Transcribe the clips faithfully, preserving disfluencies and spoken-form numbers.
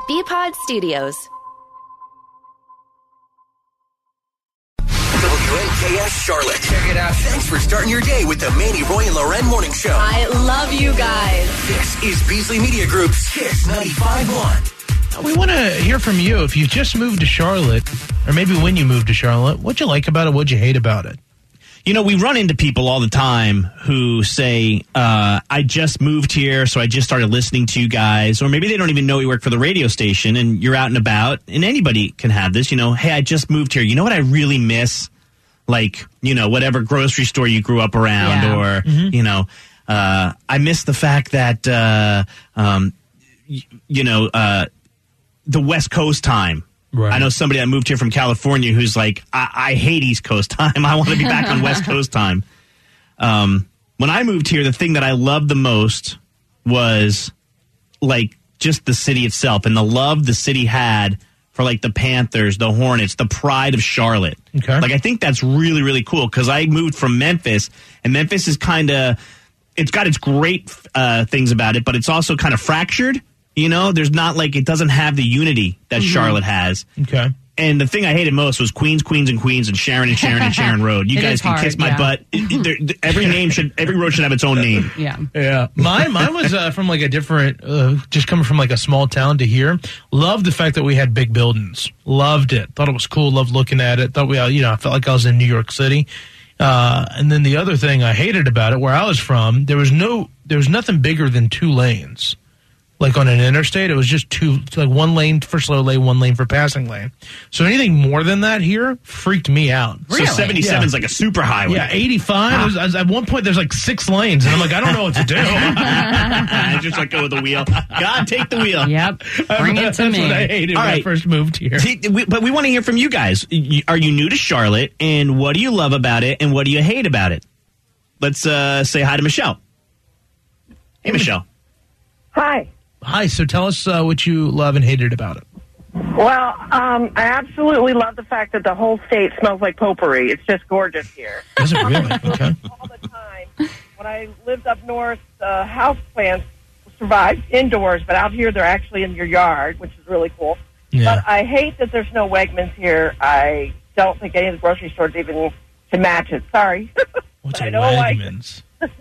B-Pod Studios. W N K S Charlotte. Check it out. Thanks for starting your day with the Manny, Roy, and Loren Morning Show. I love you guys. This is Beasley Media Group's Kiss ninety-five point one. We want to hear from you. If you just moved to Charlotte, or maybe when you moved to Charlotte, what'd you like about it? What'd you hate about it? You know, we run into people all the time who say, uh, I just moved here, so I just started listening to you guys. Or maybe they don't even know you work for the radio station and you're out and about. And anybody can have this, you know, hey, I just moved here. You know what I really miss? Like, you know, whatever grocery store you grew up around, Yeah. or, Mm-hmm. you know, uh, I miss the fact that, uh, um, y- you know, uh, the West Coast time. Right. I know somebody that moved here from California who's like, I, I hate East Coast time. I want to be back on West Coast time. Um, when I moved here, the thing that I loved the most was like just the city itself and the love the city had for like the Panthers, the Hornets, the pride of Charlotte. Okay. Like I think that's really, really cool because I moved from Memphis, and Memphis is kind of, it's got its great uh, things about it, but it's also kind of fractured. You know, there's not like, it doesn't have the unity that Mm-hmm. Charlotte has. Okay. And the thing I hated most was Queens, Queens, and Queens, and Sharon and Sharon and Sharon Road. You It guys is can hard, kiss my yeah. butt. It- it- there- every name should, every road should have its own name. Yeah. Yeah, mine mine was uh, from like a different, uh, just coming from like a small town to here. Loved the fact that we had big buildings. Loved it. Thought it was cool. Loved looking at it. Thought we, uh, you know, I felt like I was in New York City. Uh, and then the other thing I hated about it, where I was from, there was no, there was nothing bigger than two lanes. Like on an interstate, it was just two, like one lane for slow lane, one lane for passing lane. So anything more than that here freaked me out. So Really? seventy-seven is Yeah. like a super highway. Yeah, eighty-five. There's- At one point, there's like six lanes, and I'm like, I don't know what to do. I just let go of the wheel. God, take the wheel. Yep. Bring it That's to what me. I hated All when I right. first moved here. See, we- But we want to hear from you guys. Y- Are you new to Charlotte, and what do you love about it, and what do you hate about it? Let's uh, say hi to Michelle. Hey, Michelle. Hi. Hi, so tell us uh, what you love and hated about it. Well, um, I absolutely love the fact that the whole state smells like potpourri. It's just gorgeous here. Is it really? Okay. All the time. When I lived up north, the house plants survived indoors, but out here they're actually in your yard, which is really cool. Yeah. But I hate that there's no Wegmans here. I don't think any of the grocery stores even can match it. Sorry. What's I a don't like Wegmans?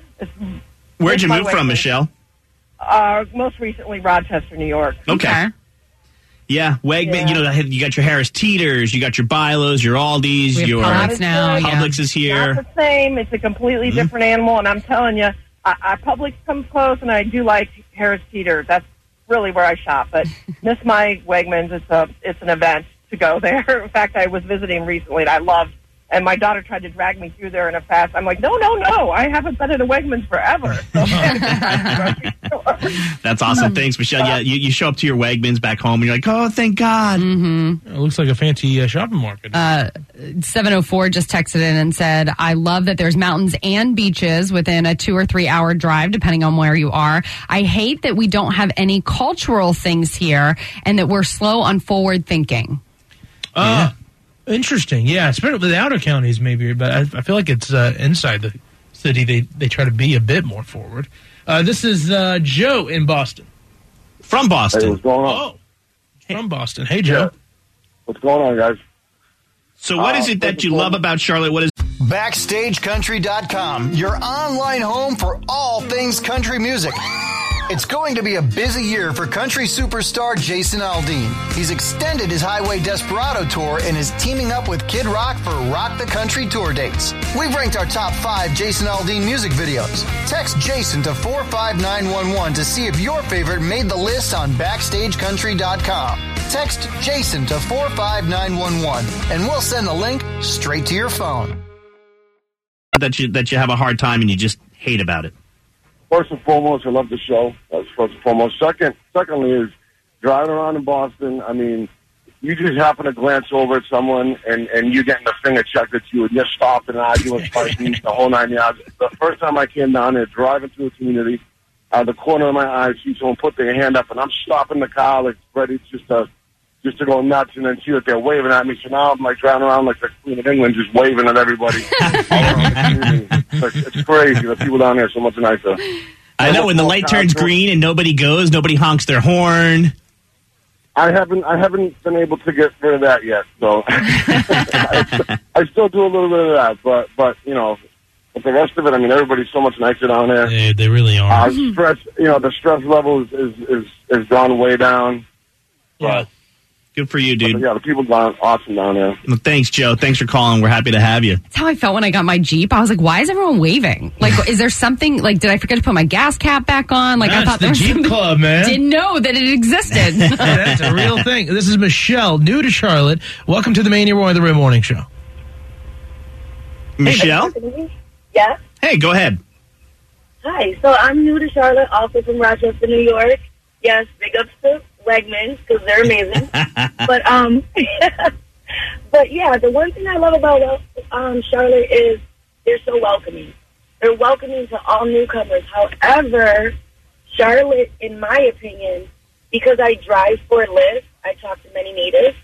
Where'd you my move from, Wegmans. Michelle? Uh, most recently, Rochester, New York. Okay. Yeah, Wegman. Yeah. You know, you got your Harris Teeters, you got your Bilos, your Aldi's, We have your Publix now. Yeah. Publix is here. Not the same. It's a completely Mm-hmm. different animal, and I'm telling you, I, I Publix comes close, and I do like Harris Teeter. That's really where I shop. But miss my Wegmans. It's a it's an event to go there. In fact, I was visiting recently, and I loved. And my daughter tried to drag me through there in a fast. I'm like, no, no, no. I haven't been at a Wegmans forever. So, That's awesome. Thanks, Michelle. Yeah, you, you show up to your Wegmans back home, and you're like, oh, thank God. Mm-hmm. It looks like a fancy uh, shopping market. Uh, seven oh four just texted in and said, I love that there's mountains and beaches within a two or three hour drive, depending on where you are. I hate that we don't have any cultural things here and that we're slow on forward thinking. Uh, interesting. Yeah, especially the outer counties maybe, but I, I feel like it's uh, inside the city. They, they try to be a bit more forward. Uh, this is uh, Joe in Boston. From Boston. Hey, what's going on? Oh, from Boston. Hey, Joe. What's going on, guys? So what Uh, is it that you love about Charlotte? What is Backstage Country dot com, your online home for all things country music. It's going to be a busy year for country superstar Jason Aldean. He's extended his Highway Desperado tour and is teaming up with Kid Rock for Rock the Country tour dates. We've ranked our top five Jason Aldean music videos. Text Jason to four five nine one one to see if your favorite made the list on Backstage Country dot com. Text Jason to four five nine one one and we'll send the link straight to your phone. that you that you have a hard time and you just hate about it? First and foremost, I love the show. That's first and foremost. Second, secondly is driving around in Boston. I mean, you just happen to glance over at someone and, and you getting a finger check at you and you're stopping and arguing, fighting, the whole nine yards. The first time I came down there, driving through a community, out of the corner of my eye, I see someone put their hand up and I'm stopping the car like ready just to just to go nuts and then see that they're waving at me. So now I'm like driving around like the Queen of England, just waving at everybody all around the community. It's, it's crazy. The people down there are so much nicer. I know when the light turns green and nobody goes, nobody honks their horn. I haven't I haven't been able to get rid of that yet. So I, I still do a little bit of that, but but you know, but the rest of it, I mean, everybody's so much nicer down there. They, they really are. Uh, stress, you know, the stress level is is is, is gone way down. Yeah. But, Good for you, dude. but yeah, the people gone awesome down there. Well, thanks, Joe. Thanks for calling. We're happy to have you. That's how I felt when I got my Jeep. I was like, why is everyone waving? Like, is there something, like, did I forget to put my gas cap back on? Like, That's I thought the there was Jeep something- Club, man. Didn't know that it existed. Hey, that's a real thing. This is Michelle, new to Charlotte. Welcome to the Mania Roy the Ray Morning Show. Michelle? Yeah. Hey, go ahead. Hi. So I'm new to Charlotte, also from Rochester, New York. Yes, big ups to Wegmans because they're amazing. but um, but yeah, the one thing I love about um Charlotte is they're so welcoming. They're welcoming to all newcomers. However, Charlotte, in my opinion, because I drive for a Lyft, I talk to many natives,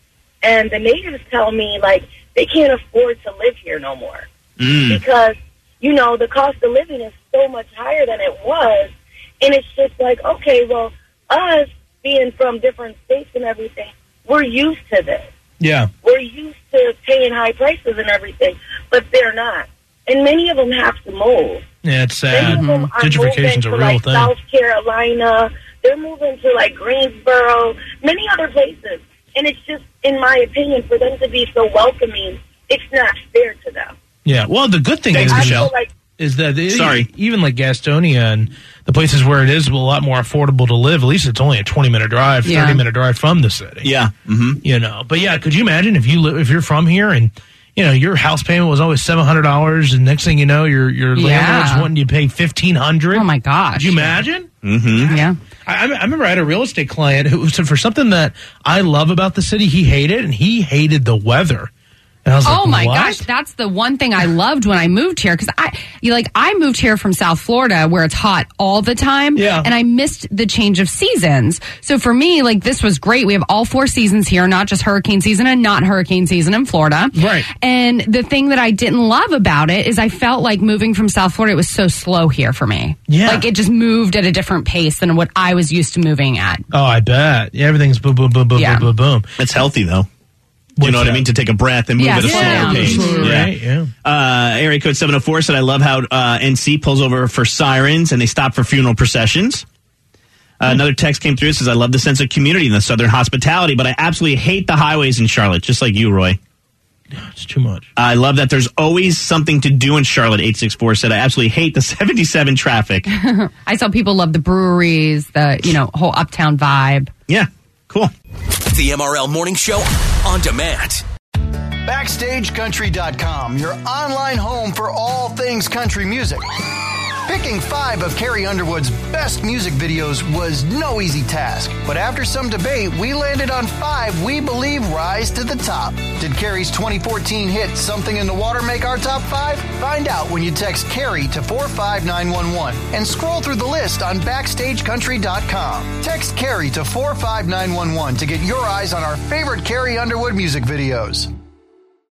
and the natives tell me like they can't afford to live here no more Mm. because you know the cost of living is so much higher than it was, and it's just like, okay, well, us being from different states and everything, we're used to this. Yeah. We're used to paying high prices and everything, but they're not. And many of them have to move. Yeah, it's Many sad. of them are moving Gentrification's a to real like thing. South Carolina. They're moving to like Greensboro, many other places. And it's just, in my opinion, for them to be so welcoming, it's not fair to them. Yeah. Well, the good thing Thanks, is, I Michelle, feel like is that they, Sorry. even like Gastonia and the places where it is a lot more affordable to live, at least it's only a twenty minute drive, Yeah. thirty minute drive from the city. Yeah. Mm-hmm. You know, but yeah, could you imagine if you live, if you're from here and, you know, your house payment was always seven hundred dollars and next thing you know, your, your Yeah. landlord's wanting you to pay fifteen hundred dollars. Oh, my gosh. Could you imagine? Mm-hmm. Yeah. I, I remember I had a real estate client who said for something that I love about the city, he hated, and he hated the weather. And I was like, Oh my what? gosh, that's the one thing I loved when I moved here because I, you like, I moved here from South Florida where it's hot all the time, Yeah. and I missed the change of seasons. So for me, like this was great. We have all four seasons here, not just hurricane season and not hurricane season in Florida. Right. And the thing that I didn't love about it is I felt like moving from South Florida it was so slow here for me. Yeah. like it just moved at a different pace than what I was used to moving at. Oh, I bet. Yeah, everything's boom, boom, boom, boom, Yeah. boom, boom, boom. It's healthy, though. You What's know what I that? mean? To take a breath and move Yeah, at a slow slower down. pace. Slower Yeah. rate, yeah. Uh, area code seven oh four said, I love how uh, N C pulls over for sirens and they stop for funeral processions. Uh, another text came through. It says, I love the sense of community and the southern hospitality, but I absolutely hate the highways in Charlotte, just like you, Roy. It's too much. I love that there's always something to do in Charlotte. eight six four said, I absolutely hate the seventy-seven traffic. I saw people love the breweries, the you know whole uptown vibe. Yeah, cool. The M R L Morning Show on demand. Backstage Country dot com, your online home for all things country music. Picking five of Carrie Underwood's best music videos was no easy task, but after some debate, we landed on five we believe rise to the top. Did Carrie's twenty fourteen hit Something in the Water make our top five? Find out when you text Carrie to four five nine one one and scroll through the list on Backstage Country dot com. Text Carrie to four five nine one one to get your eyes on our favorite Carrie Underwood music videos.